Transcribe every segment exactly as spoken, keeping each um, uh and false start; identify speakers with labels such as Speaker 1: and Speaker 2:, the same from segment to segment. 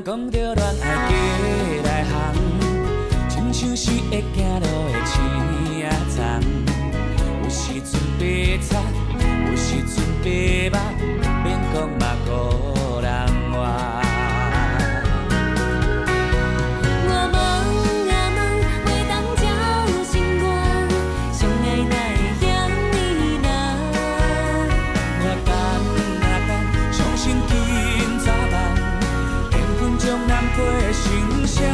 Speaker 1: 人讲着恋爱过来行，亲像是会行路的青仔丛。有时阵白菜，有时阵白目，免讲嘛无人话。心声，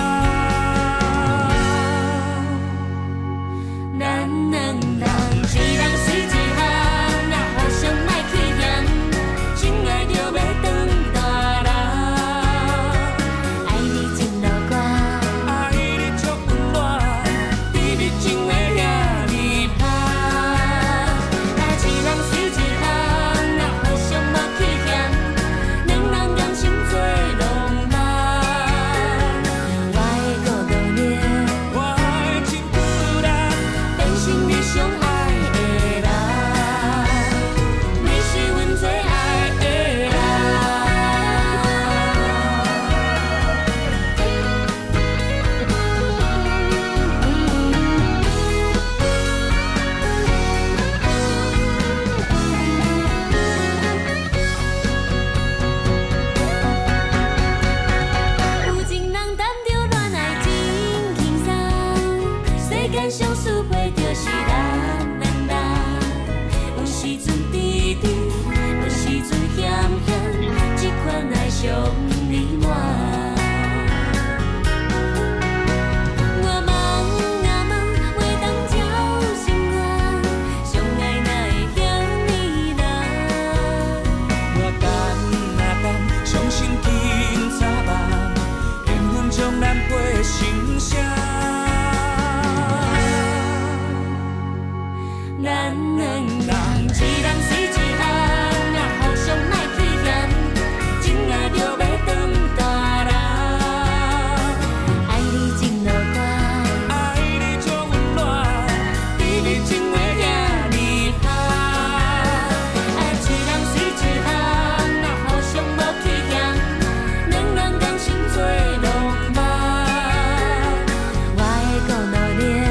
Speaker 1: 咱两人一人随一项，若互相莫去嫌，真爱就要当大人。爱你真乐观，爱你足温暖，比你情话遐尼香。啊，一人随一项，若互相莫去嫌，两人甘心做浪漫。相思陪就是咱两人，有时阵甜甜，有时阵咸咸，这款爱上美满。我梦啊梦，话当照心愿，相爱哪会遐尼难？我等啊等，相信今早晚，缘分将咱陪成双。咱两人一人随一项，若互相莫去嫌，真爱就要当大人。爱你真乐观，爱你足温暖，比你情话遐尼香。啊，一人随一项，若互相无去嫌，两人甘心做浪漫。我会够努力。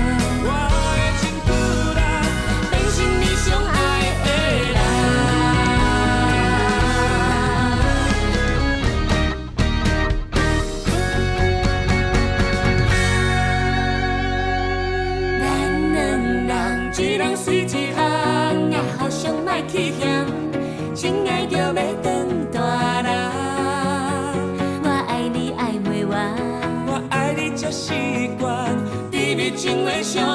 Speaker 1: 一人随一项，若互相莫去嫌，真爱就要当大人。我爱你爱袂完，我爱你足习惯，甜蜜情话上。